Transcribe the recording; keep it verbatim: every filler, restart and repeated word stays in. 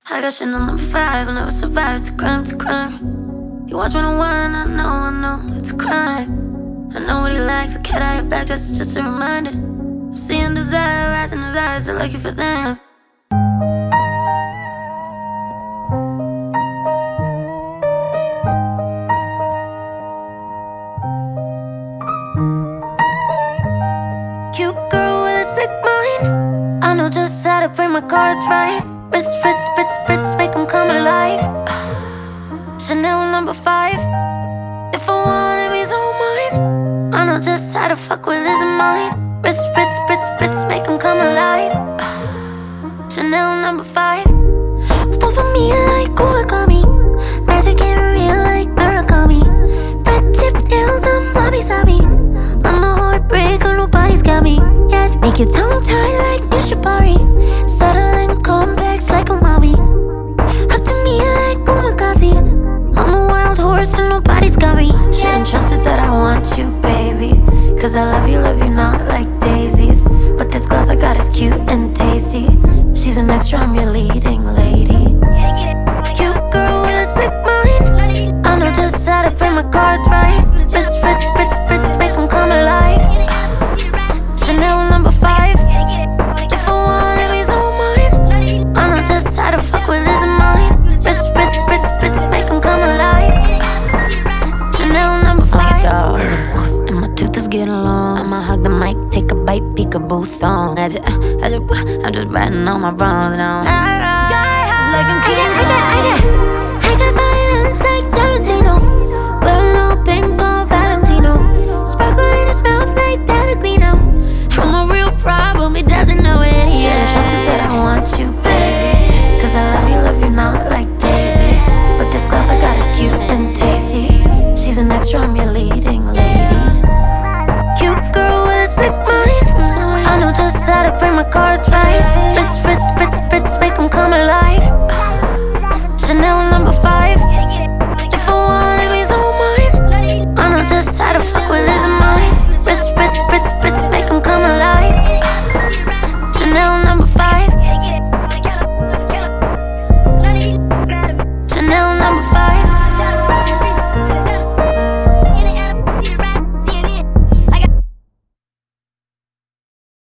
I got Chanel number five, I never survived. It's a crime, it's a crime. You watch one on one, I know, I know, it's a crime. I know what he likes, a cat eye back, that's just a reminder. I'm seeing desire, rising his eyes, I'm looking for them. Cute girl with a sick mind, I know just how to play my cards right. Wrist, wrist, spritz, spritz, make them come alive. Chanel number five, if I want him, he's all mine. I know just how to fuck with his mind. Wrist, wrist, spritz, spritz, make them come alive. Chanel number five, falls on me like origami. Magic ain't real like Murakami. Red chip nails and wabi sabi. I'm a heartbreaker, nobody's got me yet. Make your tongue tied like new Shibari. Subtle and complex like a mommy. Up to me like Omakase. I'm a wild horse and nobody's got me. Shouldn't trust it that I want you, baby. Cause I love you, love you not like daisies. But this glass I got is cute and tasty. She's an extra, I'm your leading lady. Cute girl with a sick mind, I know just how to play my cards right. Wrist, wrist, spritz, spritz, make them come alive. Chanel number five, if I want him, he's all mine. I know just how to fuck with his mind. Wrist, wrist, spritz, spritz, make them come alive. Chanel number five, and my tooth is getting long. I'ma hug the mic, take a bite, peekaboo thong. I just, I just, I'm just riding on my bronze now. It's like I'm King Kong. I got violence like Tarantino. Wearing all pink on Valentino. Sparkle in his mouth like Pellegrino. I'm a real problem, he doesn't know it yet. Shouldn't trust it that I want you, baby. Cause I love you, love you not like daisies. But this glass I got is cute and tasty. She's an extra, I'm your leading lady. Cute girl with a sick mind, I know just how to play my cards right.